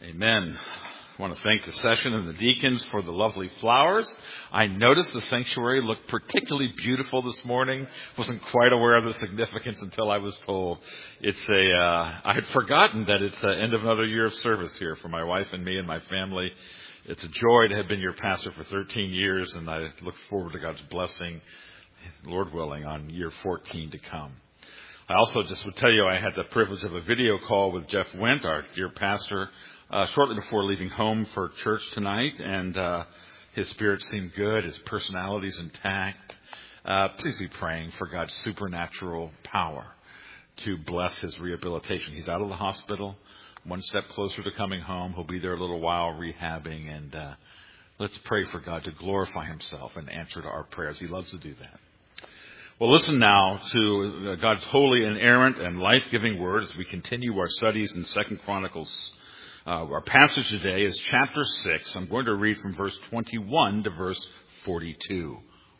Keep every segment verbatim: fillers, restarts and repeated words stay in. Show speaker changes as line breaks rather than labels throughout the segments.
Amen. I want to thank the session and the deacons for the lovely flowers. I noticed the sanctuary looked particularly beautiful this morning. Wasn't quite aware of the significance until I was told. It's a, uh, I had forgotten that it's the end of another year of service here for my wife and me and my family. It's a joy to have been your pastor for thirteen years, and I look forward to God's blessing, Lord willing, on year fourteen to come. I also just would tell you I had the privilege of a video call with Jeff Wendt, our dear pastor, Uh, shortly before leaving home for church tonight, and uh, his spirit seemed good. His personality's intact. Uh, please be praying for God's supernatural power to bless his rehabilitation. He's out of the hospital, one step closer to coming home. He'll be there a little while rehabbing, and uh, let's pray for God to glorify himself and answer to our prayers. He loves to do that. Well, listen now to God's holy, inerrant, and life-giving word as we continue our studies in Second Chronicles. Uh, our passage today is chapter six. I'm going to read from verse twenty-one to verse forty-two.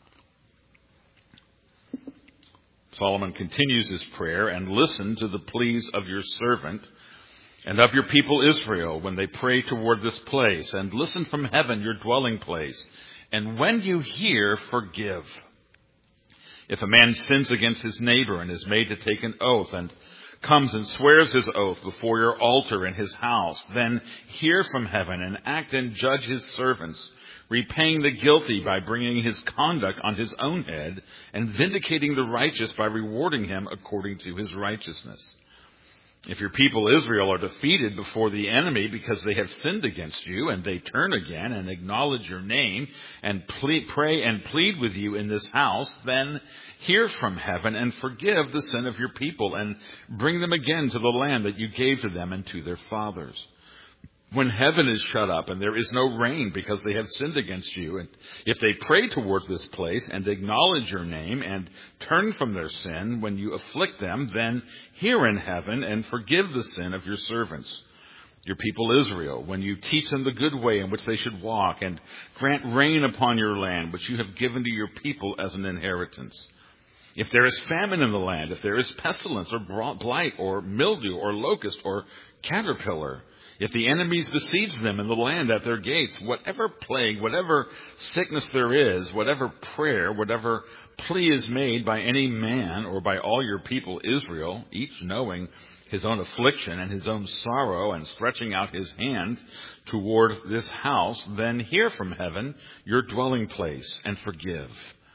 Solomon continues his prayer, and listen to the pleas of your servant and of your people Israel when they pray toward this place, and listen from heaven, your dwelling place. And when you hear, forgive. If a man sins against his neighbor and is made to take an oath and comes and swears his oath before your altar in his house, then hear from heaven and act and judge his servants, repaying the guilty by bringing his conduct on his own head and vindicating the righteous by rewarding him according to his righteousness. If your people Israel are defeated before the enemy because they have sinned against you, and they turn again and acknowledge your name and plead, pray and plead with you in this house, then hear from heaven and forgive the sin of your people and bring them again to the land that you gave to them and to their fathers. When heaven is shut up and there is no rain because they have sinned against you, and if they pray towards this place and acknowledge your name and turn from their sin when you afflict them, then hear in heaven and forgive the sin of your servants, your people Israel, when you teach them the good way in which they should walk, and grant rain upon your land, which you have given to your people as an inheritance. If there is famine in the land, if there is pestilence or blight or mildew or locust or caterpillar, if the enemies besiege them in the land at their gates, whatever plague, whatever sickness there is, whatever prayer, whatever plea is made by any man or by all your people Israel, each knowing his own affliction and his own sorrow and stretching out his hand toward this house, then hear from heaven your dwelling place and forgive.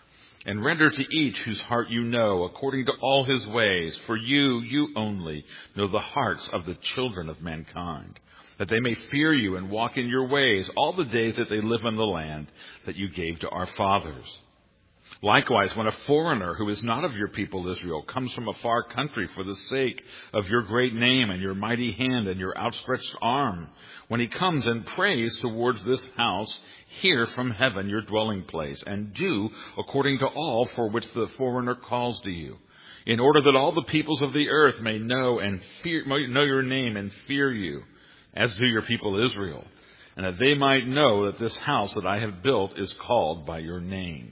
And render to each whose heart you know, according to all his ways. For you, you only, know the hearts of the children of mankind, that they may fear you and walk in your ways all the days that they live in the land that you gave to our fathers. Likewise, when a foreigner who is not of your people Israel comes from a far country for the sake of your great name and your mighty hand and your outstretched arm, when he comes and prays towards this house, hear from heaven your dwelling place, and do according to all for which the foreigner calls to you, in order that all the peoples of the earth may know and fear, know your name and fear you, as do your people Israel, and that they might know that this house that I have built is called by your name.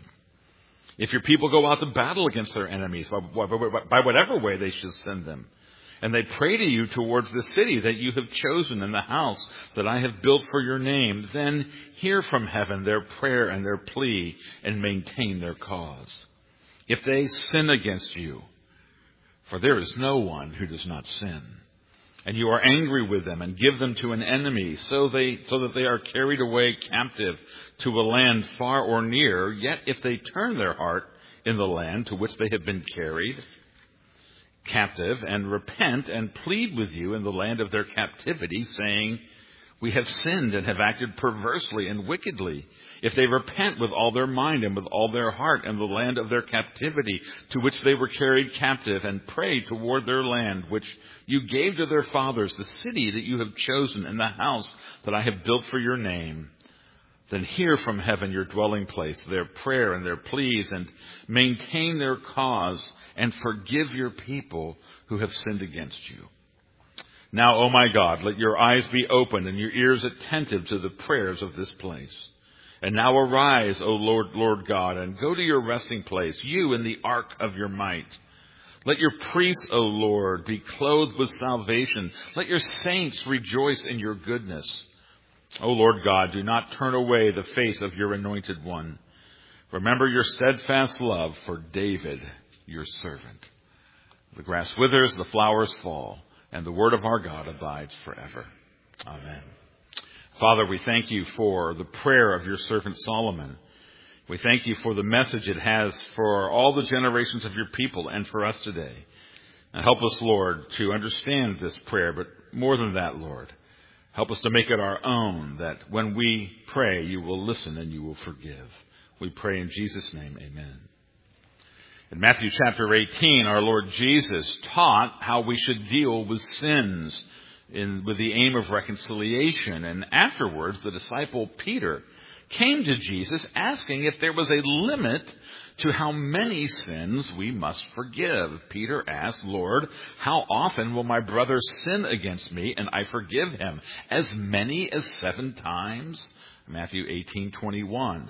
If your people go out to battle against their enemies, by, by, by whatever way they should send them, and they pray to you towards the city that you have chosen and the house that I have built for your name, then hear from heaven their prayer and their plea and maintain their cause. If they sin against you, for there is no one who does not sin, and you are angry with them and give them to an enemy so they so that they are carried away captive to a land far or near, yet if they turn their heart in the land to which they have been carried captive and repent and plead with you in the land of their captivity, saying, we have sinned and have acted perversely and wickedly. If they repent with all their mind and with all their heart in the land of their captivity to which they were carried captive, and pray toward their land which you gave to their fathers, the city that you have chosen and the house that I have built for your name, then hear from heaven your dwelling place, their prayer and their pleas, and maintain their cause, and forgive your people who have sinned against you. Now, O my God, let your eyes be open and your ears attentive to the prayers of this place. And now arise, O Lord, Lord God, and go to your resting place, you in the ark of your might. Let your priests, O Lord, be clothed with salvation. Let your saints rejoice in your goodness. O Lord God, do not turn away the face of your anointed one. Remember your steadfast love for David, your servant. The grass withers, the flowers fall, and the word of our God abides forever. Amen. Father, we thank you for the prayer of your servant Solomon. We thank you for the message it has for all the generations of your people and for us today. And help us, Lord, to understand this prayer, but more than that, Lord, help us to make it our own, that when we pray, you will listen and you will forgive. We pray in Jesus' name, amen. In Matthew chapter eighteen, our Lord Jesus taught how we should deal with sins in, with the aim of reconciliation. And afterwards, the disciple Peter came to Jesus asking if there was a limit to how many sins we must forgive. Peter asked, Lord, how often will my brother sin against me and I forgive him? As many as seven times? Matthew eighteen twenty-one.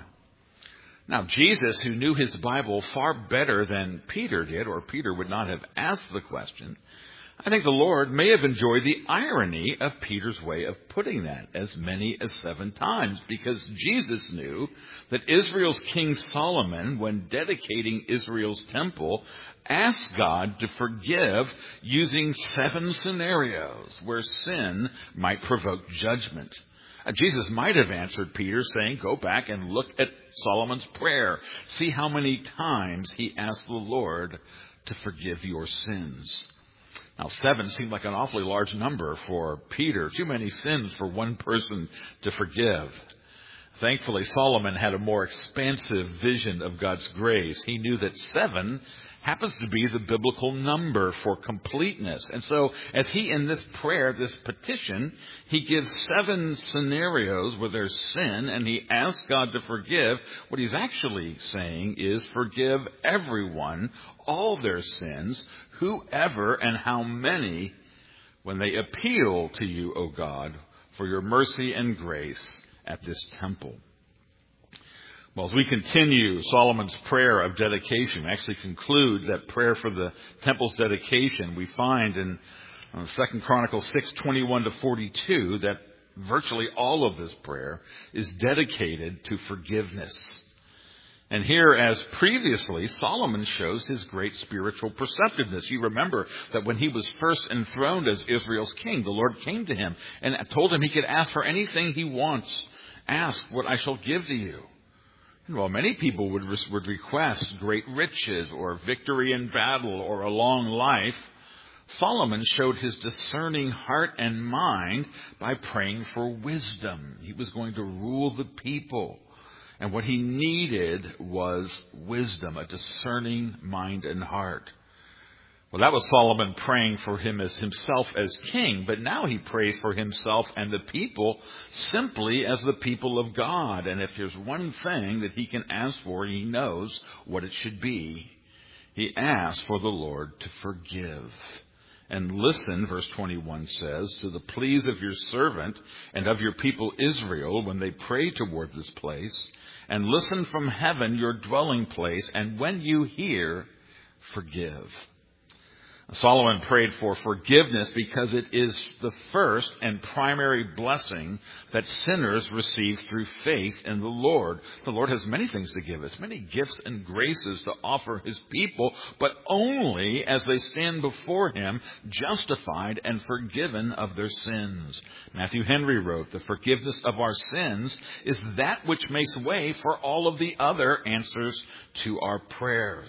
Now, Jesus, who knew his Bible far better than Peter did, or Peter would not have asked the question, I think the Lord may have enjoyed the irony of Peter's way of putting that, as many as seven times, because Jesus knew that Israel's King Solomon, when dedicating Israel's temple, asked God to forgive using seven scenarios where sin might provoke judgment. Jesus might have answered Peter saying, go back and look at Solomon's prayer. See how many times he asked the Lord to forgive your sins. Now, seven seemed like an awfully large number for Peter. Too many sins for one person to forgive. Thankfully, Solomon had a more expansive vision of God's grace. He knew that seven happens to be the biblical number for completeness. And so, as he, in this prayer, this petition, he gives seven scenarios where there's sin, and he asks God to forgive. What he's actually saying is forgive everyone, all their sins, whoever and how many, when they appeal to you, O God, for your mercy and grace at this temple. Well, as we continue Solomon's prayer of dedication, actually concludes that prayer for the temple's dedication, we find in uh, Second Chronicles six twenty-one to forty-two that virtually all of this prayer is dedicated to forgiveness. And here, as previously, Solomon shows his great spiritual perceptiveness. You remember that when he was first enthroned as Israel's king, the Lord came to him and told him he could ask for anything he wants. Ask what I shall give to you. And while many people would, would request great riches or victory in battle or a long life, Solomon showed his discerning heart and mind by praying for wisdom. He was going to rule the people. And what he needed was wisdom, a discerning mind and heart. Well, that was Solomon praying for him as himself as king, but now he prays for himself and the people simply as the people of God. And if there's one thing that he can ask for, he knows what it should be. He asks for the Lord to forgive. And listen, verse twenty-one says, to the pleas of your servant and of your people Israel when they pray toward this place, and listen from heaven, your dwelling place, and when you hear, forgive. Solomon prayed for forgiveness because it is the first and primary blessing that sinners receive through faith in the Lord. The Lord has many things to give us, many gifts and graces to offer his people, but only as they stand before him justified and forgiven of their sins. Matthew Henry wrote, the forgiveness of our sins is that which makes way for all of the other answers to our prayers.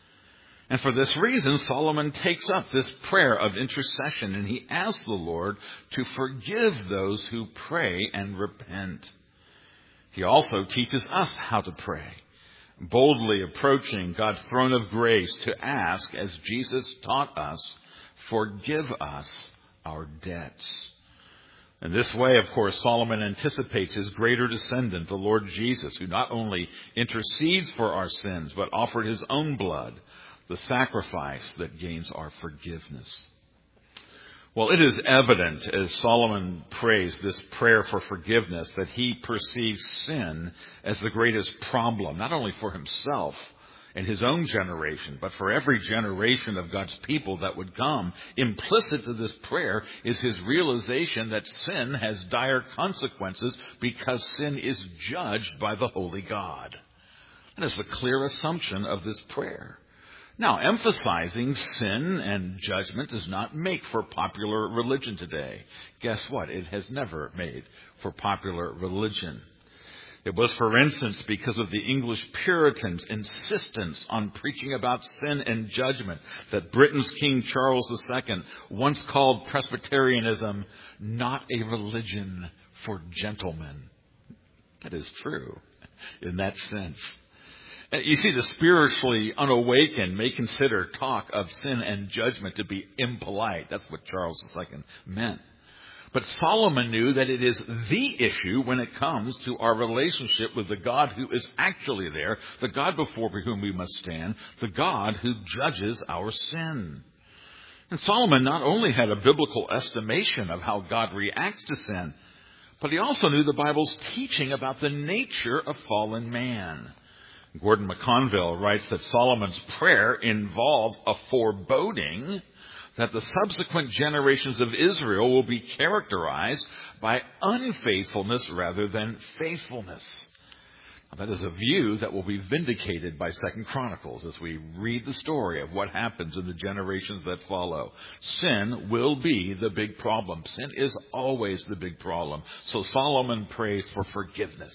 And for this reason, Solomon takes up this prayer of intercession, and he asks the Lord to forgive those who pray and repent. He also teaches us how to pray, boldly approaching God's throne of grace to ask, as Jesus taught us, forgive us our debts. In this way, of course, Solomon anticipates his greater descendant, the Lord Jesus, who not only intercedes for our sins, but offered his own blood, the sacrifice that gains our forgiveness. Well, it is evident as Solomon prays this prayer for forgiveness that he perceives sin as the greatest problem, not only for himself in his own generation, but for every generation of God's people that would come. Implicit to this prayer is his realization that sin has dire consequences because sin is judged by the holy God. That is the clear assumption of this prayer. Now, emphasizing sin and judgment does not make for popular religion today. Guess what? It has never made for popular religion. It was, for instance, because of the English Puritans' insistence on preaching about sin and judgment that Britain's King Charles the Second once called Presbyterianism not a religion for gentlemen. That is true in that sense. You see, the spiritually unawakened may consider talk of sin and judgment to be impolite. That's what Charles the Second meant. But Solomon knew that it is the issue when it comes to our relationship with the God who is actually there, the God before whom we must stand, the God who judges our sin. And Solomon not only had a biblical estimation of how God reacts to sin, but he also knew the Bible's teaching about the nature of fallen man. Gordon McConville writes that Solomon's prayer involves a foreboding that the subsequent generations of Israel will be characterized by unfaithfulness rather than faithfulness. Now, that is a view that will be vindicated by Second Chronicles as we read the story of what happens in the generations that follow. Sin will be the big problem. Sin is always the big problem. So Solomon prays for forgiveness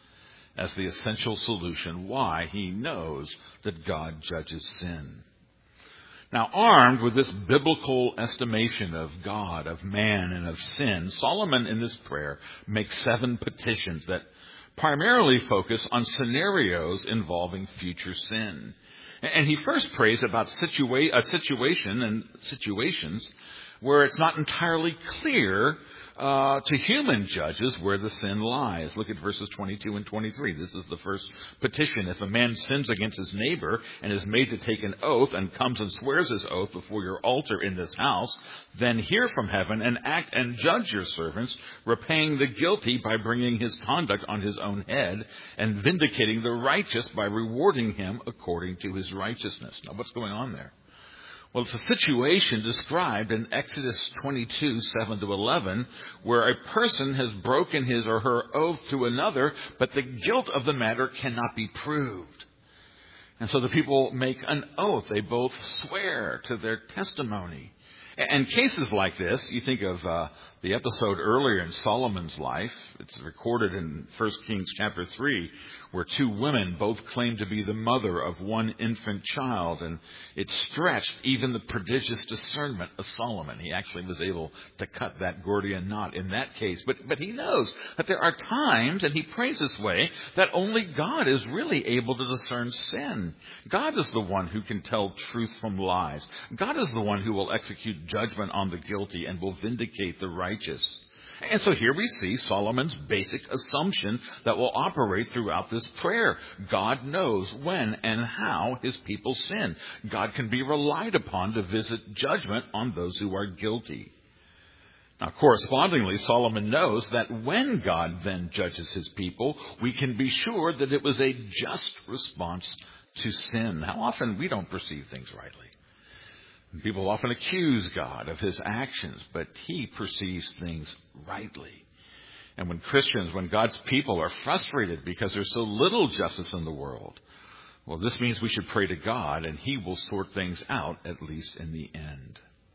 as the essential solution. Why? He knows that God judges sin. Now, armed with this biblical estimation of God, of man, and of sin, Solomon in this prayer makes seven petitions that primarily focus on scenarios involving future sin. And he first prays about situa- a situation and situations where it's not entirely clear Uh, to human judges where the sin lies. Look at verses twenty-two and twenty-three. This is the first petition. If a man sins against his neighbor and is made to take an oath and comes and swears his oath before your altar in this house, then hear from heaven and act and judge your servants, repaying the guilty by bringing his conduct on his own head and vindicating the righteous by rewarding him according to his righteousness. Now, what's going on there? Well, it's a situation described in Exodus twenty-two, seven to eleven, where a person has broken his or her oath to another, but the guilt of the matter cannot be proved. And so the people make an oath. They both swear to their testimony. And cases like this, you think of uh, the episode earlier in Solomon's life. It's recorded in First Kings chapter three, where two women both claimed to be the mother of one infant child. And it stretched even the prodigious discernment of Solomon. He actually was able to cut that Gordian knot in that case. But, but he knows that there are times, and he prays this way, that only God is really able to discern sin. God is the one who can tell truth from lies. God is the one who will execute judgment on the guilty and will vindicate the righteous. And so here we see Solomon's basic assumption that will operate throughout this prayer. God knows when and how his people sin. God can be relied upon to visit judgment on those who are guilty. Now, correspondingly, Solomon knows that when God then judges his people, we can be sure that it was a just response to sin. How often we don't perceive things rightly. People often accuse God of his actions, but he perceives things rightly. And when Christians, when God's people are frustrated because there's so little justice in the world, well, this means we should pray to God, and he will sort things out, at least in the end.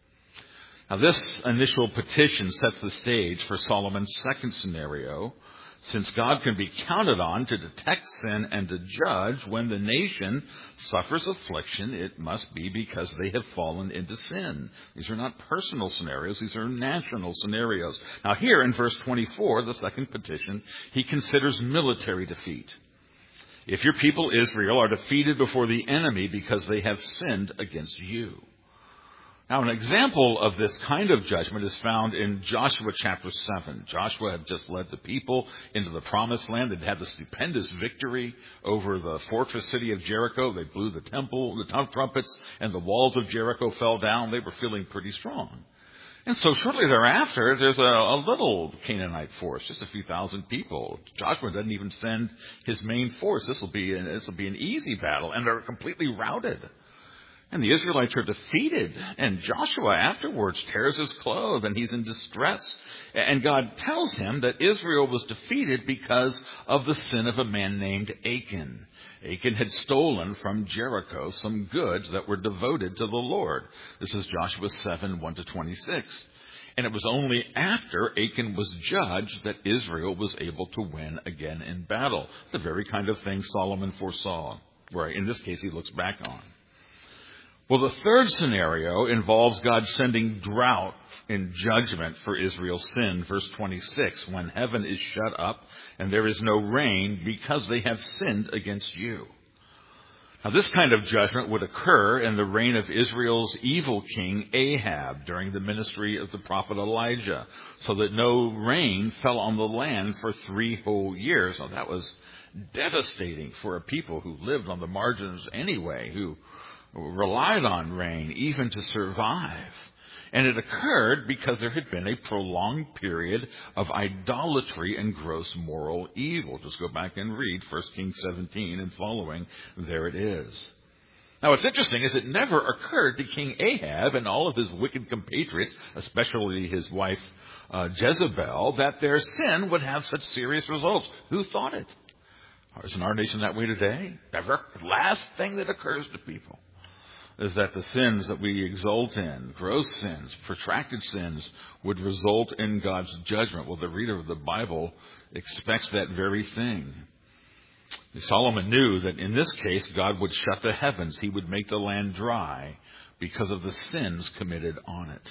Now, this initial petition sets the stage for Solomon's second scenario. Since God can be counted on to detect sin and to judge when the nation suffers affliction, it must be because they have fallen into sin. These are not personal scenarios. These are national scenarios. Now here in verse twenty-four, the second petition, he considers military defeat. If your people Israel are defeated before the enemy because they have sinned against you. Now, an example of this kind of judgment is found in Joshua chapter seven. Joshua had just led the people into the promised land. They'd had the stupendous victory over the fortress city of Jericho. They blew the temple, the trumpets, and the walls of Jericho fell down. They were feeling pretty strong. And so shortly thereafter, there's a, a little Canaanite force, just a few thousand people. Joshua doesn't even send his main force. This will be an, this will be an easy battle, and they're completely routed. And the Israelites are defeated. And Joshua afterwards tears his clothes, and he's in distress. And God tells him that Israel was defeated because of the sin of a man named Achan. Achan had stolen from Jericho some goods that were devoted to the Lord. This is Joshua seven, one to twenty-six. And it was only after Achan was judged that Israel was able to win again in battle. It's the very kind of thing Solomon foresaw, where in this case he looks back on. Well, the third scenario involves God sending drought in judgment for Israel's sin, verse twenty-six, when heaven is shut up and there is no rain because they have sinned against you. Now, this kind of judgment would occur in the reign of Israel's evil king Ahab during the ministry of the prophet Elijah, so that no rain fell on the land for three whole years. Now, that was devastating for a people who lived on the margins anyway, who relied on rain even to survive. And it occurred because there had been a prolonged period of idolatry and gross moral evil. Just go back and read First Kings seventeen and following. There it is. Now, what's interesting is it never occurred to King Ahab and all of his wicked compatriots, especially his wife uh, Jezebel, that their sin would have such serious results. Who thought it? Isn't our nation that way today? Never. The last thing that occurs to people is that the sins that we exult in, gross sins, protracted sins, would result in God's judgment. Well, the reader of the Bible expects that very thing. Solomon knew that in this case, God would shut the heavens. He would make the land dry because of the sins committed on it.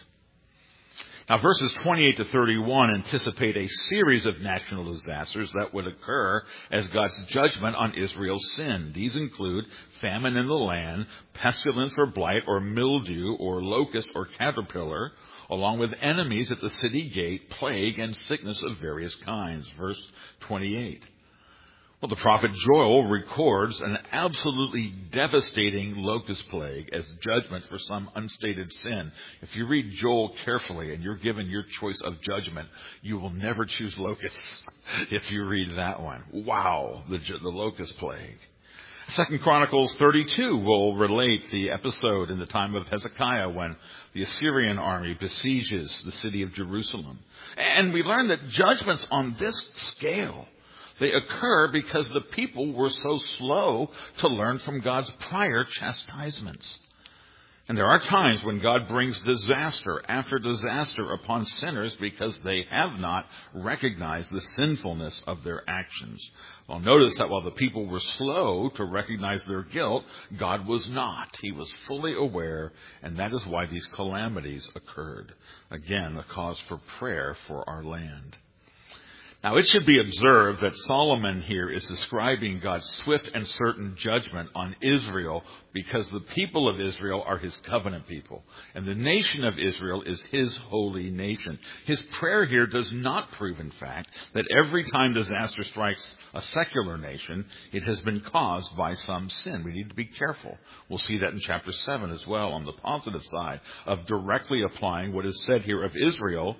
Now, verses twenty-eight to thirty-one anticipate a series of national disasters that would occur as God's judgment on Israel's sin. These include famine in the land, pestilence or blight or mildew or locust or caterpillar, along with enemies at the city gate, plague and sickness of various kinds. Verse twenty-eight. Well, the prophet Joel records an absolutely devastating locust plague as judgment for some unstated sin. If you read Joel carefully and you're given your choice of judgment, you will never choose locusts if you read that one. Wow, the, the locust plague. Second Chronicles thirty-two will relate the episode in the time of Hezekiah when the Assyrian army besieges the city of Jerusalem. And we learn that judgments on this scale, they occur because the people were so slow to learn from God's prior chastisements. And there are times when God brings disaster after disaster upon sinners because they have not recognized the sinfulness of their actions. Well, notice that while the people were slow to recognize their guilt, God was not. He was fully aware, and that is why these calamities occurred. Again, a cause for prayer for our land. Now, it should be observed that Solomon here is describing God's swift and certain judgment on Israel because the people of Israel are his covenant people, and the nation of Israel is his holy nation. His prayer here does not prove, in fact, that every time disaster strikes a secular nation, it has been caused by some sin. We need to be careful. We'll see that in chapter seven as well, on the positive side of directly applying what is said here of Israel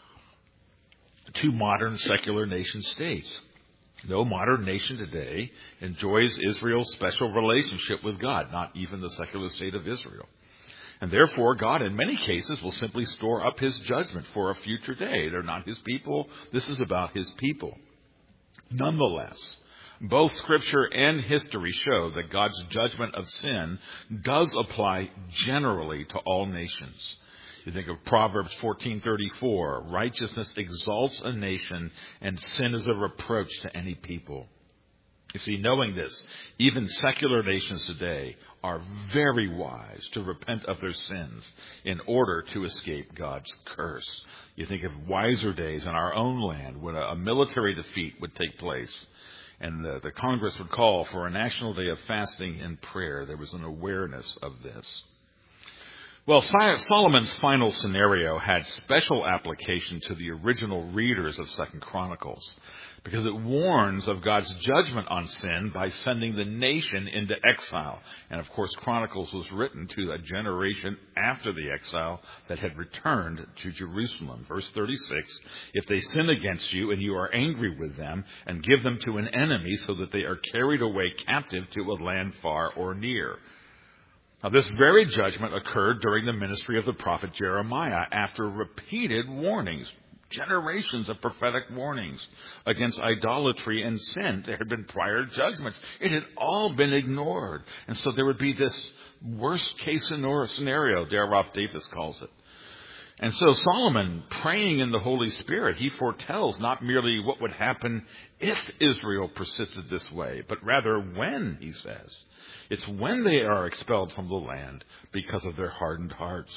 to modern secular nation states. No modern nation today enjoys Israel's special relationship with God, not even the secular state of Israel. And therefore, God, in many cases, will simply store up his judgment for a future day. They're not his people. This is about his people. Nonetheless, both Scripture and history show that God's judgment of sin does apply generally to all nations. You think of Proverbs fourteen thirty-four, righteousness exalts a nation and sin is a reproach to any people. You see, knowing this, even secular nations today are very wise to repent of their sins in order to escape God's curse. You think of wiser days in our own land when a, a military defeat would take place and the, the Congress would call for a national day of fasting and prayer. There was an awareness of this. Well, Solomon's final scenario had special application to the original readers of Second Chronicles because it warns of God's judgment on sin by sending the nation into exile. And of course, Chronicles was written to a generation after the exile that had returned to Jerusalem. Verse thirty-six, if they sin against you and you are angry with them and give them to an enemy so that they are carried away captive to a land far or near. Now, this very judgment occurred during the ministry of the prophet Jeremiah after repeated warnings, generations of prophetic warnings against idolatry and sin. There had been prior judgments. It had all been ignored. And so there would be this worst case scenario, Darav Davis calls it. And so Solomon, praying in the Holy Spirit, he foretells not merely what would happen if Israel persisted this way, but rather when, he says. It's when they are expelled from the land because of their hardened hearts.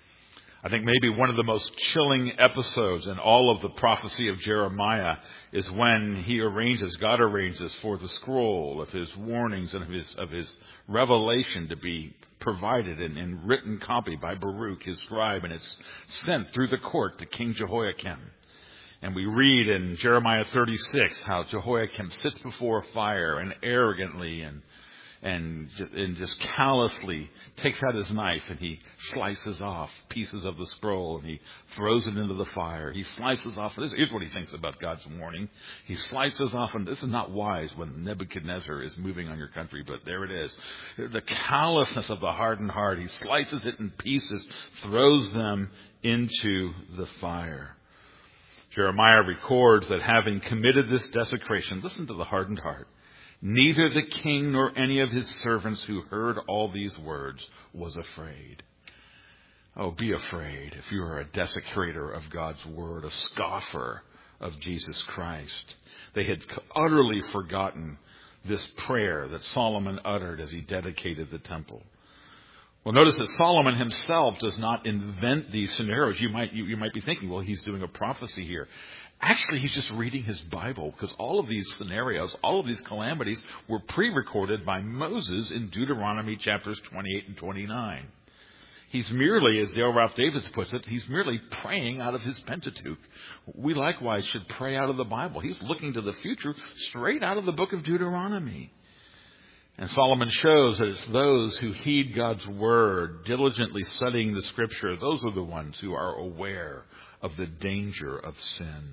I think maybe one of the most chilling episodes in all of the prophecy of Jeremiah is when he arranges, God arranges for the scroll of his warnings and of his, of his revelation to be provided in, in written copy by Baruch, his scribe, and it's sent through the court to King Jehoiakim. And we read in Jeremiah thirty-six how Jehoiakim sits before a fire and arrogantly and And just, and just callously takes out his knife and he slices off pieces of the scroll and he throws it into the fire. He slices off. This, here's what he thinks about God's warning. He slices off, and this is not wise when Nebuchadnezzar is moving on your country, but there it is. The callousness of the hardened heart. He slices it in pieces, throws them into the fire. Jeremiah records that having committed this desecration, listen to the hardened heart, neither the king nor any of his servants who heard all these words was afraid. Oh, be afraid if you are a desecrator of God's word, a scoffer of Jesus Christ. They had utterly forgotten this prayer that Solomon uttered as he dedicated the temple. Well, notice that Solomon himself does not invent these scenarios. You might, you, you might be thinking, well, he's doing a prophecy here. Actually, he's just reading his Bible, because all of these scenarios, all of these calamities were pre-recorded by Moses in Deuteronomy chapters twenty-eight and twenty-nine. He's merely, as Dale Ralph Davis puts it, he's merely praying out of his Pentateuch. We likewise should pray out of the Bible. He's looking to the future straight out of the book of Deuteronomy. And Solomon shows that it's those who heed God's word, diligently studying the scripture, those are the ones who are aware of the danger of sin.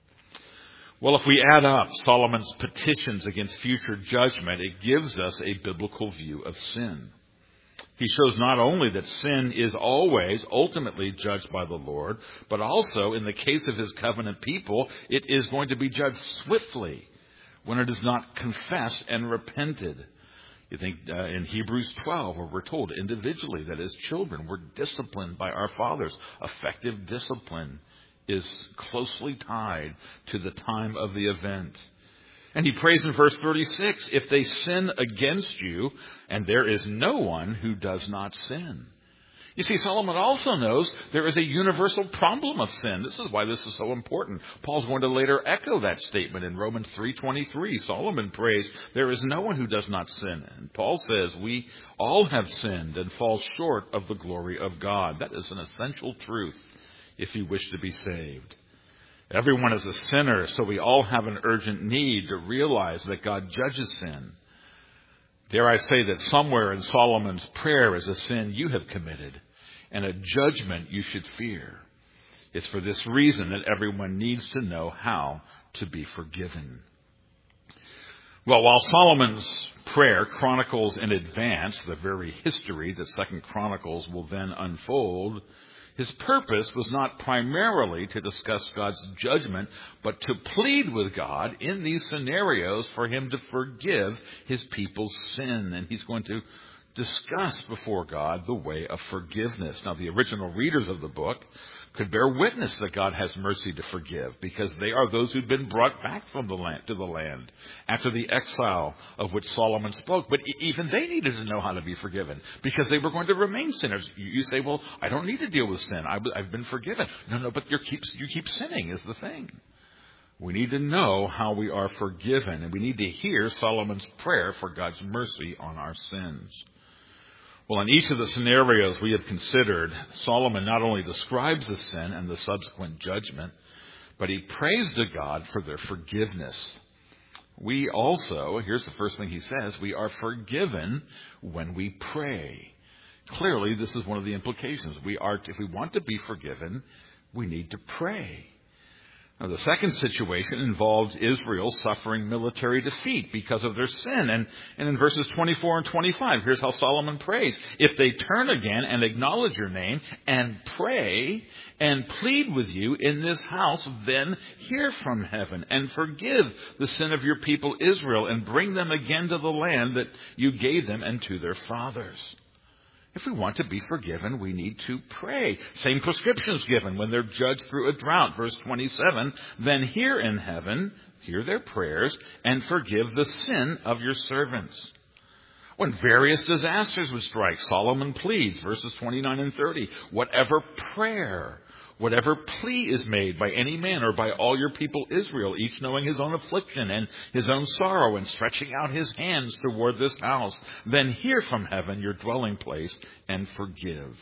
Well, if we add up Solomon's petitions against future judgment, it gives us a biblical view of sin. He shows not only that sin is always ultimately judged by the Lord, but also in the case of his covenant people, it is going to be judged swiftly when it is not confessed and repented. You think uh, in Hebrews twelve, where we're told individually that as children we're disciplined by our fathers. Effective discipline is closely tied to the time of the event. And he prays in verse thirty-six, if they sin against you, and there is no one who does not sin. You see, Solomon also knows there is a universal problem of sin. This is why this is so important. Paul's going to later echo that statement in Romans three twenty-three. Solomon prays, there is no one who does not sin. And Paul says, we all have sinned and fall short of the glory of God. That is an essential truth if you wish to be saved. Everyone is a sinner, so we all have an urgent need to realize that God judges sin. Dare I say that somewhere in Solomon's prayer is a sin you have committed and a judgment you should fear. It's for this reason that everyone needs to know how to be forgiven. Well, while Solomon's prayer chronicles in advance the very history that Second Chronicles will then unfold, his purpose was not primarily to discuss God's judgment, but to plead with God in these scenarios for him to forgive his people's sin. And he's going to discuss before God the way of forgiveness. Now, the original readers of the book could bear witness that God has mercy to forgive, because they are those who'd been brought back from the land to the land after the exile of which Solomon spoke. But even they needed to know how to be forgiven, because they were going to remain sinners. You say, well, I don't need to deal with sin. I've been forgiven. No, no, but you keep, you keep sinning is the thing. We need to know how we are forgiven, and we need to hear Solomon's prayer for God's mercy on our sins. Well, in each of the scenarios we have considered, Solomon not only describes the sin and the subsequent judgment, but he prays to God for their forgiveness. We also, here's the first thing he says, we are forgiven when we pray. Clearly, this is one of the implications. We are, if we want to be forgiven, we need to pray. Now, the second situation involves Israel suffering military defeat because of their sin. And, and in verses twenty-four and twenty-five, here's how Solomon prays. If they turn again and acknowledge your name and pray and plead with you in this house, then hear from heaven and forgive the sin of your people Israel and bring them again to the land that you gave them and to their fathers. If we want to be forgiven, we need to pray. Same prescriptions given when they're judged through a drought. Verse twenty-seven, then hear in heaven, hear their prayers, and forgive the sin of your servants. When various disasters would strike, Solomon pleads, verses twenty-nine and thirty, whatever prayer, whatever plea is made by any man or by all your people Israel, each knowing his own affliction and his own sorrow and stretching out his hands toward this house, then hear from heaven your dwelling place and forgive.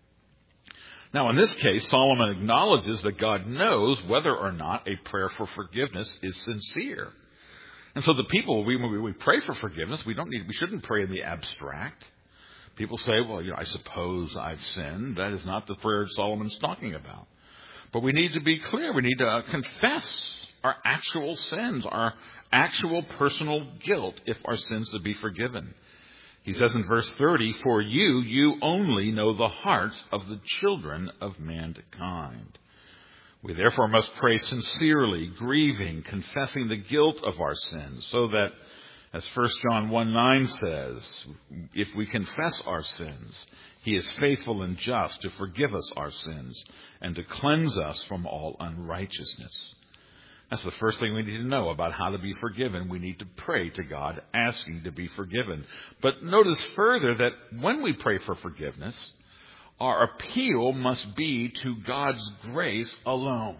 Now, in this case, Solomon acknowledges that God knows whether or not a prayer for forgiveness is sincere. And so the people, we, when we pray for forgiveness, we don't need, we shouldn't pray in the abstract. People say, well, you know, I suppose I've sinned. That is not the prayer Solomon's talking about. But we need to be clear. We need to uh, confess our actual sins, our actual personal guilt, if our sins to be forgiven. He says in verse thirty, for you, you only know the hearts of the children of mankind. We therefore must pray sincerely, grieving, confessing the guilt of our sins, so that, as First John one nine says, if we confess our sins, he is faithful and just to forgive us our sins and to cleanse us from all unrighteousness. That's the first thing we need to know about how to be forgiven. We need to pray to God, asking to be forgiven. But notice further that when we pray for forgiveness, our appeal must be to God's grace alone.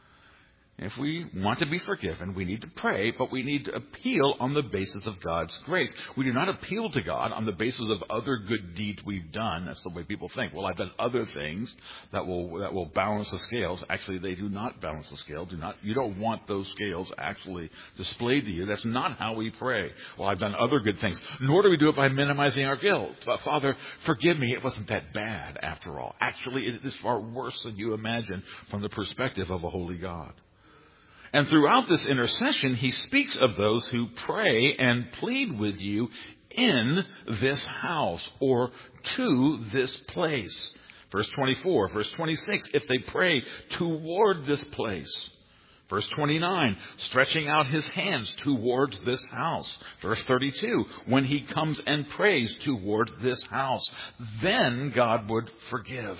If we want to be forgiven, we need to pray, but we need to appeal on the basis of God's grace. We do not appeal to God on the basis of other good deeds we've done. That's the way people think. Well, I've done other things that will that will balance the scales. Actually, they do not balance the scales. Do not you don't want those scales actually displayed to you. That's not how we pray. Well, I've done other good things. Nor do we do it by minimizing our guilt. Father, forgive me. It wasn't that bad after all. Actually, it is far worse than you imagine from the perspective of a holy God. And throughout this intercession, he speaks of those who pray and plead with you in this house or to this place. Verse twenty-four, verse twenty-six, if they pray toward this place. Verse twenty-nine, stretching out his hands towards this house. Verse thirty-two, when he comes and prays toward this house, then God would forgive.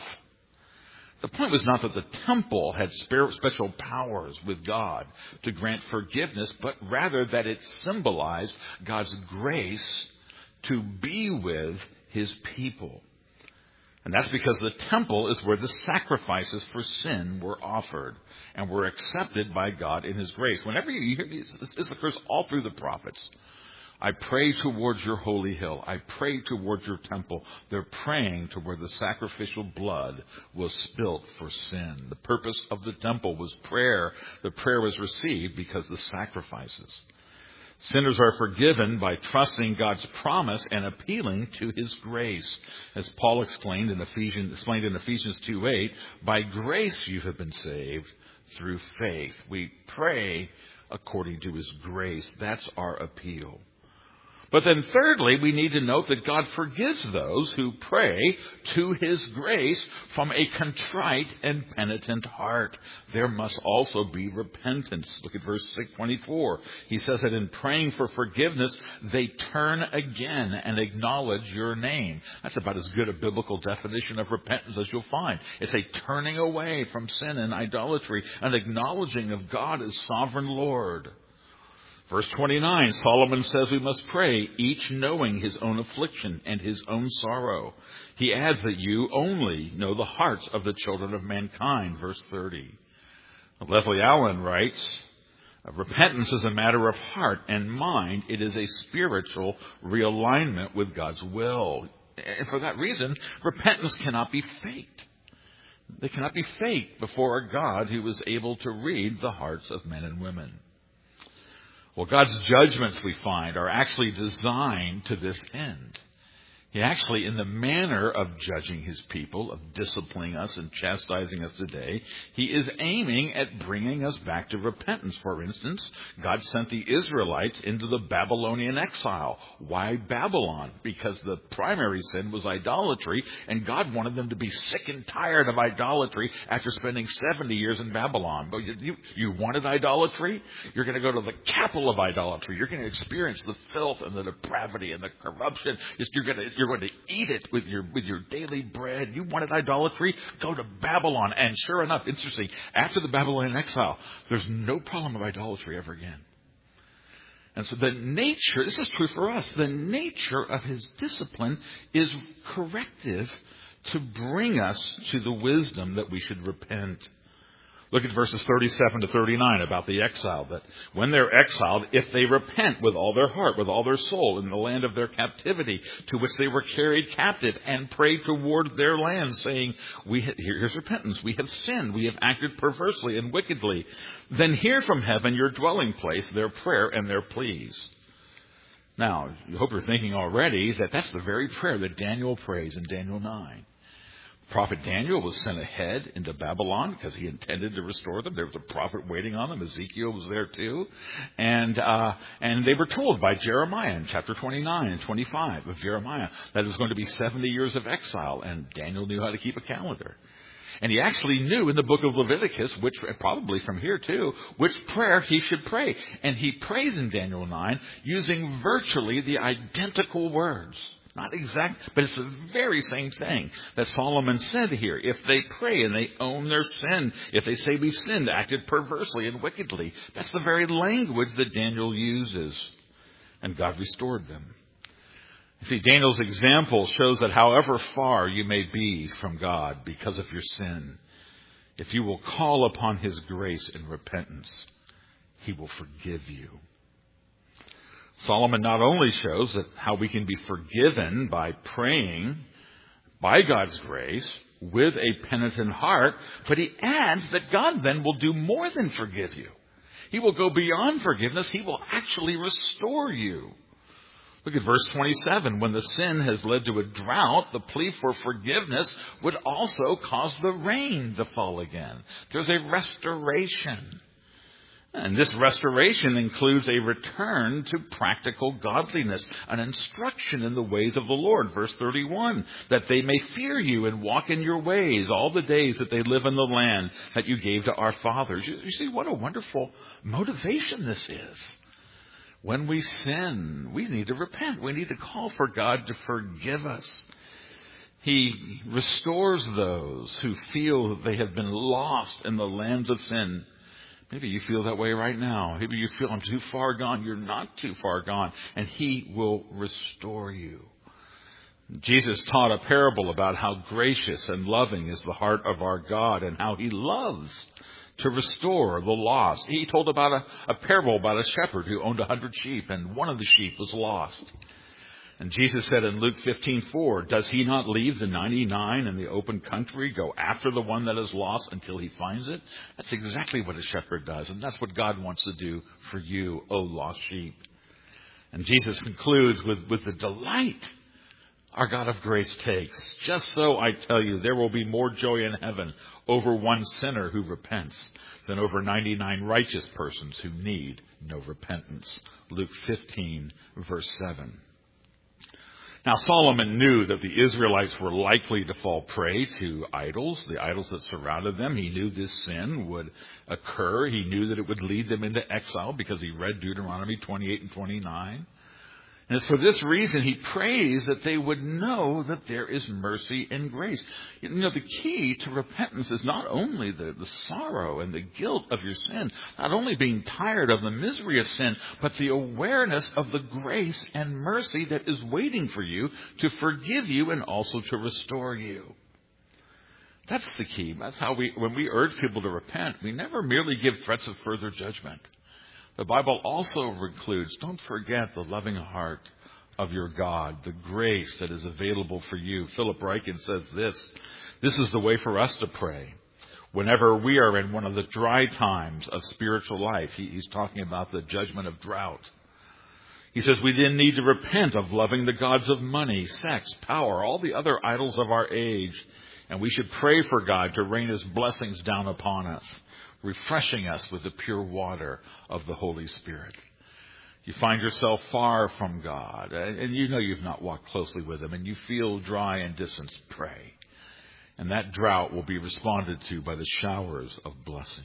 The point was not that the temple had special powers with God to grant forgiveness, but rather that it symbolized God's grace to be with his people. And that's because the temple is where the sacrifices for sin were offered and were accepted by God in his grace. Whenever you hear this, this occurs all through the prophets. I pray towards your holy hill. I pray towards your temple. They're praying to where the sacrificial blood was spilt for sin. The purpose of the temple was prayer. The prayer was received because of the sacrifices. Sinners are forgiven by trusting God's promise and appealing to his grace. As Paul explained in Ephesians, explained in Ephesians two eight, by grace you have been saved through faith. We pray according to his grace. That's our appeal. But then thirdly, we need to note that God forgives those who pray to his grace from a contrite and penitent heart. There must also be repentance. Look at verse twenty-four. He says that in praying for forgiveness, they turn again and acknowledge your name. That's about as good a biblical definition of repentance as you'll find. It's a turning away from sin and idolatry, an acknowledging of God as sovereign Lord. Verse twenty-nine, Solomon says we must pray, each knowing his own affliction and his own sorrow. He adds that you only know the hearts of the children of mankind. Verse thirty. Leslie Allen writes, repentance is a matter of heart and mind. It is a spiritual realignment with God's will. And for that reason, repentance cannot be faked. They cannot be faked before a God who is able to read the hearts of men and women. Well, God's judgments, we find, are actually designed to this end. He actually, in the manner of judging his people, of disciplining us and chastising us today, he is aiming at bringing us back to repentance. For instance, God sent the Israelites into the Babylonian exile. Why Babylon? Because the primary sin was idolatry, and God wanted them to be sick and tired of idolatry after spending seventy years in Babylon. But you, you, you wanted idolatry? You're going to go to the capital of idolatry. You're going to experience the filth and the depravity and the corruption. You're going to You're going to eat it with your with your daily bread. You wanted idolatry? Go to Babylon. And sure enough, interesting, after the Babylonian exile, there's no problem of idolatry ever again. And so the nature, this is true for us, the nature of his discipline is corrective to bring us to the wisdom that we should repent. Look at verses thirty-seven to thirty-nine about the exile, that when they're exiled, if they repent with all their heart, with all their soul in the land of their captivity to which they were carried captive, and pray toward their land, saying, "We ha- here's repentance, we have sinned, we have acted perversely and wickedly, then hear from heaven your dwelling place, their prayer and their pleas." Now, I hope you're thinking already that that's the very prayer that Daniel prays in Daniel nine. Prophet Daniel was sent ahead into Babylon because he intended to restore them. There was a prophet waiting on them. Ezekiel was there too. And uh, and they were told by Jeremiah in chapter twenty-nine and twenty-five of Jeremiah that it was going to be seventy years of exile. And Daniel knew how to keep a calendar. And he actually knew in the book of Leviticus, which probably from here too, which prayer he should pray. And he prays in Daniel nine using virtually the identical words. Not exact, but it's the very same thing that Solomon said here. If they pray and they own their sin, if they say we've sinned, acted perversely and wickedly, that's the very language that Daniel uses. And God restored them. You see, Daniel's example shows that however far you may be from God because of your sin, if you will call upon his grace in repentance, he will forgive you. Solomon not only shows that how we can be forgiven by praying by God's grace with a penitent heart, but he adds that God then will do more than forgive you. He will go beyond forgiveness. He will actually restore you. Look at verse twenty-seven. When the sin has led to a drought, the plea for forgiveness would also cause the rain to fall again. There's a restoration. And this restoration includes a return to practical godliness, an instruction in the ways of the Lord. Verse thirty-one, that they may fear you and walk in your ways all the days that they live in the land that you gave to our fathers. You, you see what a wonderful motivation this is. When we sin, we need to repent. We need to call for God to forgive us. He restores those who feel that they have been lost in the lands of sin. Maybe you feel that way right now. Maybe you feel I'm too far gone. You're not too far gone. And he will restore you. Jesus taught a parable about how gracious and loving is the heart of our God and how he loves to restore the lost. He told about a, a parable about a shepherd who owned a hundred sheep and one of the sheep was lost. And Jesus said in Luke fifteen four, does he not leave the ninety-nine in the open country, go after the one that is lost until he finds it? That's exactly what a shepherd does. And that's what God wants to do for you, O lost sheep. And Jesus concludes with, with the delight our God of grace takes. Just so I tell you, there will be more joy in heaven over one sinner who repents than over ninety-nine righteous persons who need no repentance. Luke fifteen verse seven. Now, Solomon knew that the Israelites were likely to fall prey to idols, the idols that surrounded them. He knew this sin would occur. He knew that it would lead them into exile because he read Deuteronomy twenty-eight and twenty-nine. And it's for this reason he prays that they would know that there is mercy and grace. You know, the key to repentance is not only the, the sorrow and the guilt of your sin, not only being tired of the misery of sin, but the awareness of the grace and mercy that is waiting for you to forgive you and also to restore you. That's the key. That's how we, when we urge people to repent, we never merely give threats of further judgment. The Bible also includes, don't forget the loving heart of your God, the grace that is available for you. Philip Ryken says this, this is the way for us to pray. Whenever we are in one of the dry times of spiritual life, he, he's talking about the judgment of drought. He says we then need to repent of loving the gods of money, sex, power, all the other idols of our age. And we should pray for God to rain His blessings down upon us, refreshing us with the pure water of the Holy Spirit. You find yourself far from God, and you know you've not walked closely with Him, and you feel dry and distant, pray. And that drought will be responded to by the showers of blessing.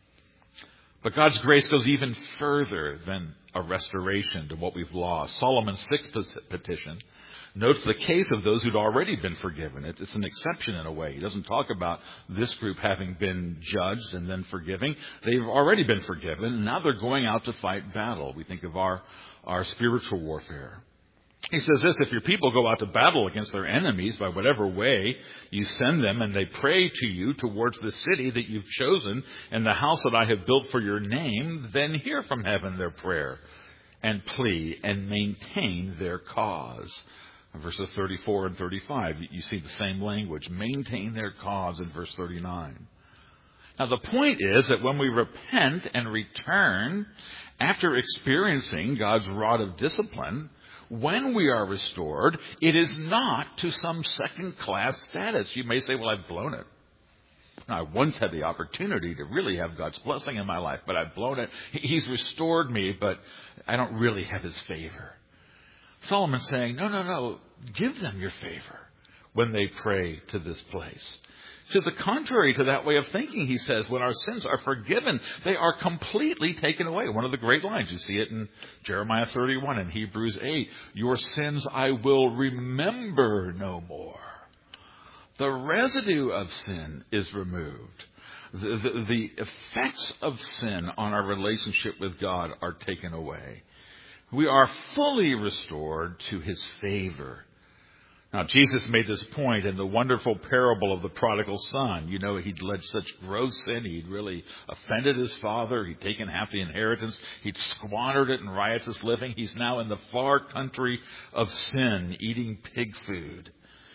But God's grace goes even further than a restoration to what we've lost. Solomon's sixth petition notes the case of those who'd already been forgiven. It's an exception in a way. He doesn't talk about this group having been judged and then forgiving. They've already been forgiven, and now they're going out to fight battle. We think of our, our spiritual warfare. He says this, if your people go out to battle against their enemies by whatever way you send them, and they pray to you towards the city that you've chosen and the house that I have built for your name, then hear from heaven their prayer and plea and maintain their cause. Verses thirty-four and thirty-five, you see the same language. Maintain their cause in verse thirty-nine. Now the point is that when we repent and return after experiencing God's rod of discipline, when we are restored, it is not to some second-class status. You may say, well, I've blown it. I once had the opportunity to really have God's blessing in my life, but I've blown it. He's restored me, but I don't really have His favor. Solomon's saying, no, no, no, give them your favor when they pray to this place. To the contrary to that way of thinking, he says, when our sins are forgiven, they are completely taken away. One of the great lines, you see it in Jeremiah thirty-one and Hebrews eight. Your sins I will remember no more. The residue of sin is removed. The, the, the effects of sin on our relationship with God are taken away. We are fully restored to His favor. Now, Jesus made this point in the wonderful parable of the prodigal son. You know, he'd led such gross sin. He'd really offended his father. He'd taken half the inheritance. He'd squandered it in riotous living. He's now in the far country of sin, eating pig food.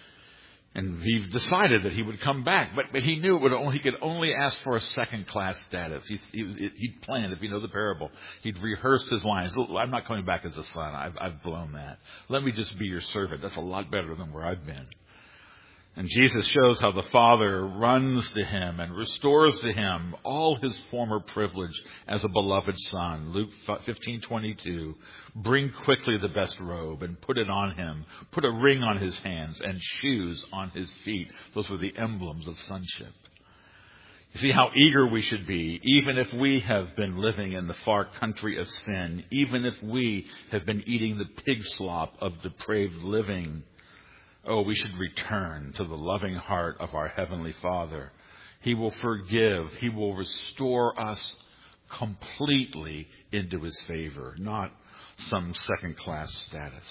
And he decided that he would come back, but, but he knew it would only, he could only ask for a second-class status. He, he, he'd planned, if you know the parable, he'd rehearsed his lines. I'm not coming back as a son. I've, I've blown that. Let me just be your servant. That's a lot better than where I've been. And Jesus shows how the Father runs to him and restores to him all his former privilege as a beloved son. Luke fifteen twenty-two. Bring quickly the best robe and put it on him. Put a ring on his hands and shoes on his feet. Those were the emblems of sonship. You see how eager we should be, even if we have been living in the far country of sin, even if we have been eating the pig slop of depraved living. Oh, we should return to the loving heart of our Heavenly Father. He will forgive. He will restore us completely into His favor, not some second-class status.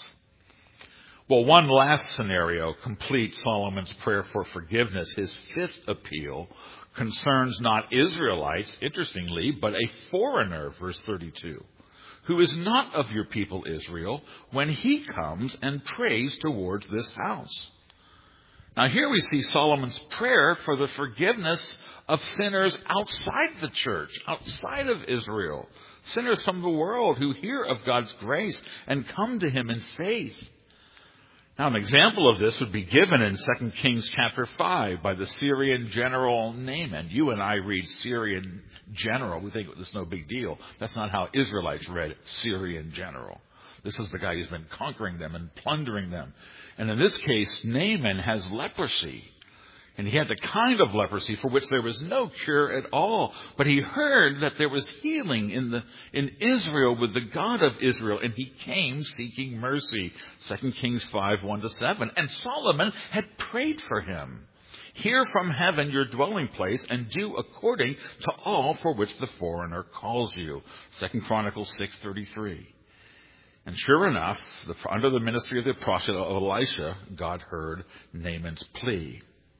Well, one last scenario completes Solomon's prayer for forgiveness. His fifth appeal concerns not Israelites, interestingly, but a foreigner, verse thirty-two. Who is not of your people Israel, when he comes and prays towards this house. Now here we see Solomon's prayer for the forgiveness of sinners outside the church, outside of Israel. Sinners from the world who hear of God's grace and come to Him in faith. Now an example of this would be given in Second Kings chapter five by the Syrian general Naaman. You and I read Syrian general. We think it's no big deal. That's not how Israelites read Syrian general. This is the guy who's been conquering them and plundering them. And in this case, Naaman has leprosy. And he had the kind of leprosy for which there was no cure at all. But he heard that there was healing in the in Israel with the God of Israel. And he came seeking mercy. Second Kings five, one to seven. And Solomon had prayed for him. Hear from heaven your dwelling place and do according to all for which the foreigner calls you. Second Chronicles six, thirty-three. And sure enough, the, under the ministry of the prophet Elisha, God heard Naaman's plea.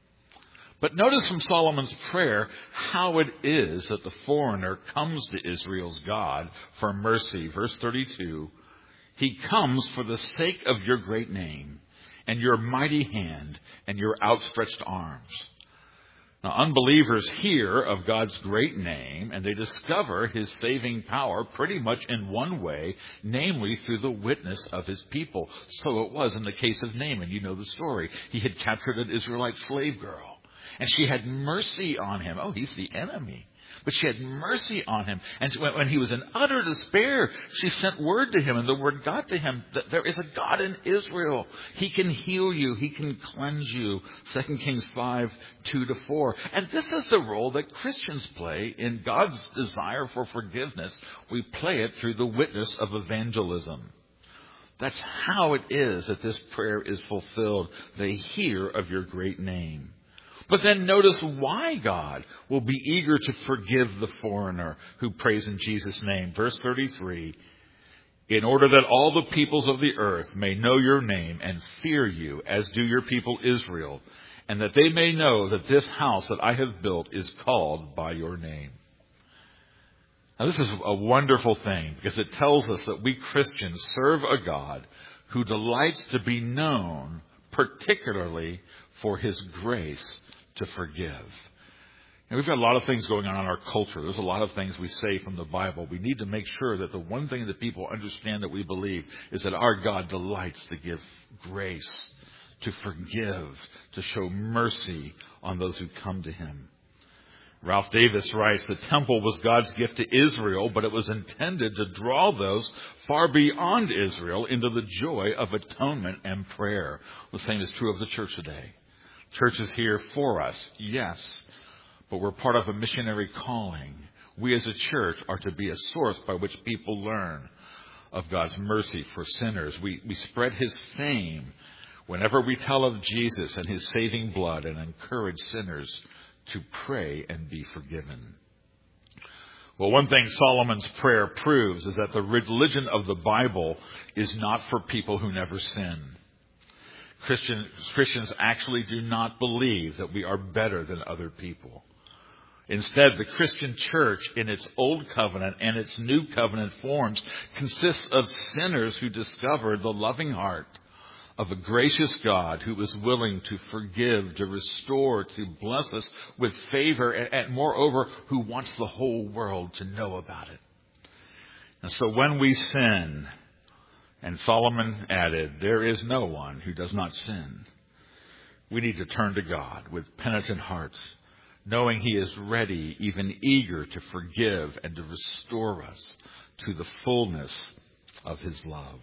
But notice from Solomon's prayer how it is that the foreigner comes to Israel's God for mercy. Verse thirty-two, He comes for the sake of your great name and your mighty hand and your outstretched arms. Now, unbelievers hear of God's great name and they discover his saving power pretty much in one way, namely through the witness of his people. So it was in the case of Naaman. You know the story. He had captured an Israelite slave girl and she had mercy on him. Oh, he's the enemy. But she had mercy on him. And when he was in utter despair, she sent word to him, and the word got to him that there is a God in Israel. He can heal you. He can cleanse you. Second Kings five, two to four. And this is the role that Christians play in God's desire for forgiveness. We play it through the witness of evangelism. That's how it is that this prayer is fulfilled. They hear of your great name. But then notice why God will be eager to forgive the foreigner who prays in Jesus' name. Verse thirty-three, in order that all the peoples of the earth may know your name and fear you, as do your people Israel, and that they may know that this house that I have built is called by your name. Now, this is a wonderful thing because it tells us that we Christians serve a God who delights to be known, particularly for his grace to forgive. And we've got a lot of things going on in our culture. There's a lot of things we say from the Bible. We need to make sure that the one thing that people understand that we believe is that our God delights to give grace, to forgive, to show mercy on those who come to him. Ralph Davis writes, the temple was God's gift to Israel, but it was intended to draw those far beyond Israel into the joy of atonement and prayer. The same is true of the church today. Church is here for us, yes, but we're part of a missionary calling. We as a church are to be a source by which people learn of God's mercy for sinners. We, we spread his fame whenever we tell of Jesus and his saving blood and encourage sinners to pray and be forgiven. Well, one thing Solomon's prayer proves is that the religion of the Bible is not for people who never sin. Christian, Christians actually do not believe that we are better than other people. Instead, the Christian church in its Old Covenant and its New Covenant forms consists of sinners who discover the loving heart of a gracious God who is willing to forgive, to restore, to bless us with favor, and, and moreover, who wants the whole world to know about it. And so when we sin, and Solomon added, there is no one who does not sin, we need to turn to God with penitent hearts, knowing he is ready, even eager to forgive and to restore us to the fullness of his love.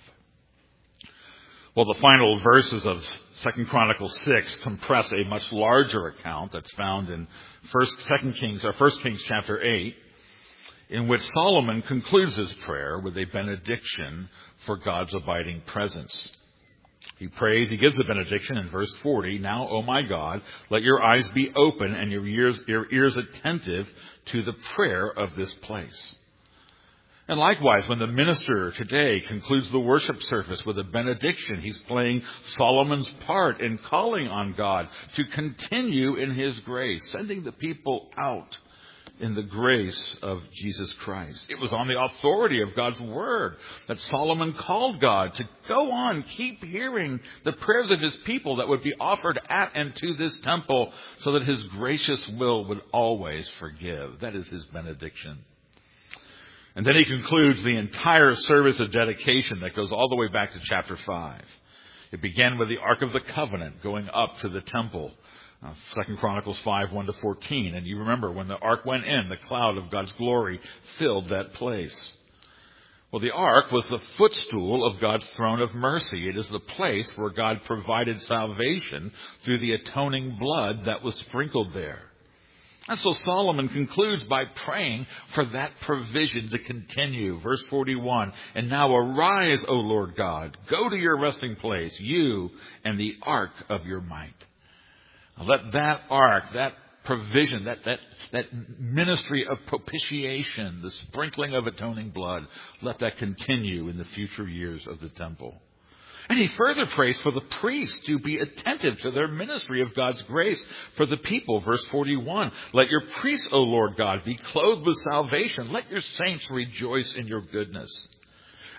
Well, the final verses of Second Chronicles six compress a much larger account that's found in First, Second Kings, or First Kings chapter eight, in which Solomon concludes his prayer with a benediction for God's abiding presence. He prays, he gives the benediction in verse forty, now, O my God, let your eyes be open and your ears, your ears attentive to the prayer of this place. And likewise, when the minister today concludes the worship service with a benediction, he's playing Solomon's part in calling on God to continue in his grace, sending the people out in the grace of Jesus Christ. It was on the authority of God's word that Solomon called God to go on, keep hearing the prayers of his people that would be offered at and to this temple so that his gracious will would always forgive. That is his benediction. And then he concludes the entire service of dedication that goes all the way back to chapter five. It began with the Ark of the Covenant going up to the temple. Uh, Second Chronicles five, one to fourteen. And you remember when the ark went in, the cloud of God's glory filled that place. Well, the ark was the footstool of God's throne of mercy. It is the place where God provided salvation through the atoning blood that was sprinkled there. And so Solomon concludes by praying for that provision to continue. Verse forty-one, and now arise, O Lord God, go to your resting place, you and the ark of your might. Let that ark, that provision, that, that, that ministry of propitiation, the sprinkling of atoning blood, let that continue in the future years of the temple. And he further prays for the priests to be attentive to their ministry of God's grace for the people. Verse forty-one, let your priests, O Lord God, be clothed with salvation. Let your saints rejoice in your goodness.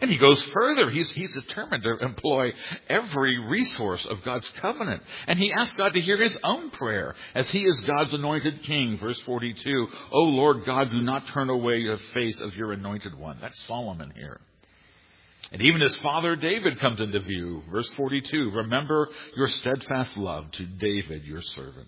And he goes further. He's, he's determined to employ every resource of God's covenant. And he asks God to hear his own prayer as he is God's anointed king. Verse forty-two, O Lord God, do not turn away the face of your anointed one. That's Solomon here. And even his father David comes into view. Verse forty-two, remember your steadfast love to David, your servant.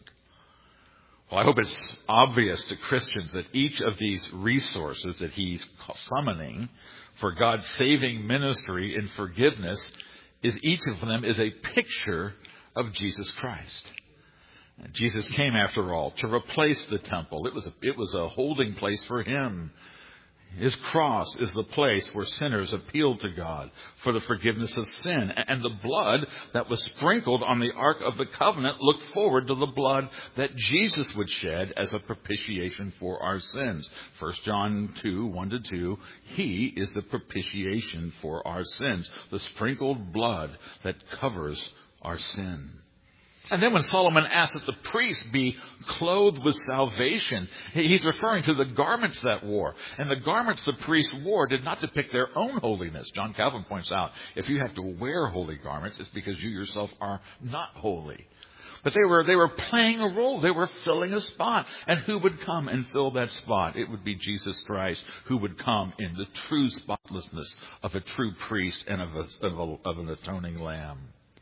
Well, I hope it's obvious to Christians that each of these resources that he's summoning for God's saving ministry and forgiveness is each of them is a picture of Jesus Christ. And Jesus came, after all, to replace the temple. It was a, it was a holding place for him. His cross is the place where sinners appealed to God for the forgiveness of sin. And the blood that was sprinkled on the Ark of the Covenant looked forward to the blood that Jesus would shed as a propitiation for our sins. First John two, one to two, he is the propitiation for our sins, the sprinkled blood that covers our sin. And then when Solomon asked that the priests be clothed with salvation, he's referring to the garments that wore. And the garments the priests wore did not depict their own holiness. John Calvin points out, if you have to wear holy garments, it's because you yourself are not holy. But they were, they were playing a role. They were filling a spot. And who would come and fill that spot? It would be Jesus Christ, who would come in the true spotlessness of a true priest and of, a, of, a, of an atoning lamb.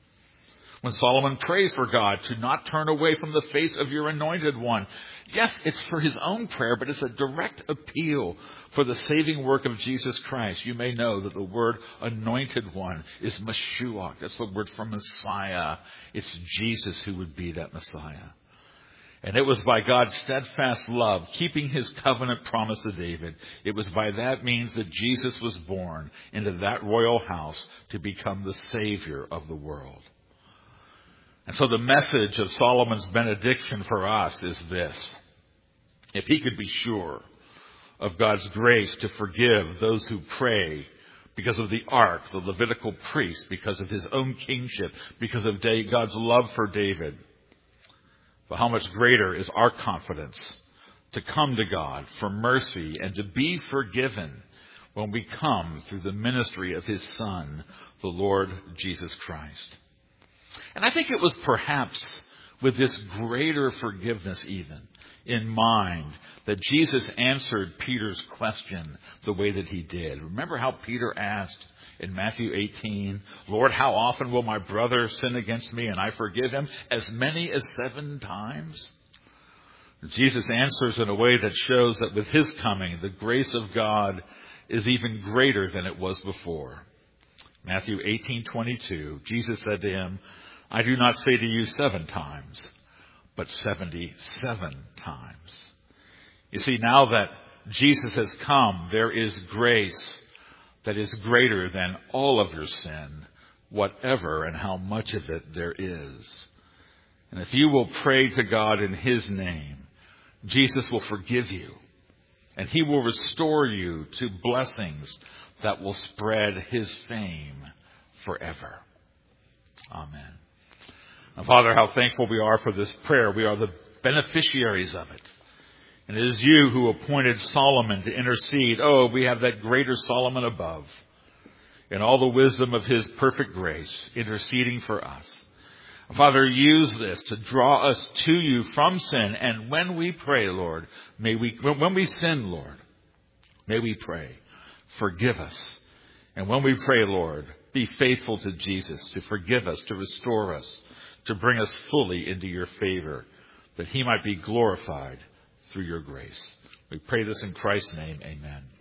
When Solomon prays for God to not turn away from the face of your anointed one, yes, it's for his own prayer, but it's a direct appeal for the saving work of Jesus Christ. You may know that the word anointed one is Mashiach. That's the word for Messiah. It's Jesus who would be that Messiah. And it was by God's steadfast love, keeping his covenant promise to David, it was by that means that Jesus was born into that royal house to become the Savior of the world. And so the message of Solomon's benediction for us is this. If he could be sure of God's grace to forgive those who pray because of the ark, the Levitical priest, because of his own kingship, because of God's love for David, but how much greater is our confidence to come to God for mercy and to be forgiven when we come through the ministry of his Son, the Lord Jesus Christ. And I think it was perhaps with this greater forgiveness even in mind that Jesus answered Peter's question the way that he did. Remember how Peter asked in Matthew eighteen, Lord, how often will my brother sin against me and I forgive him? As many as seven times? Jesus answers in a way that shows that with his coming, the grace of God is even greater than it was before. Matthew eighteen twenty-two, Jesus said to him, I do not say to you seven times, but seventy-seven times. You see, now that Jesus has come, there is grace that is greater than all of your sin, whatever and how much of it there is. And if you will pray to God in his name, Jesus will forgive you, and he will restore you to blessings that will spread his fame forever. Amen. Now, Father, how thankful we are for this prayer. We are the beneficiaries of it. And it is you who appointed Solomon to intercede. Oh, we have that greater Solomon above, in all the wisdom of his perfect grace, interceding for us. Father, use this to draw us to you from sin. And when we pray, Lord, may we, when we sin, Lord, may we pray, forgive us. And when we pray, Lord, be faithful to Jesus to forgive us, to restore us, to bring us fully into your favor, that he might be glorified through your grace. We pray this in Christ's name. Amen.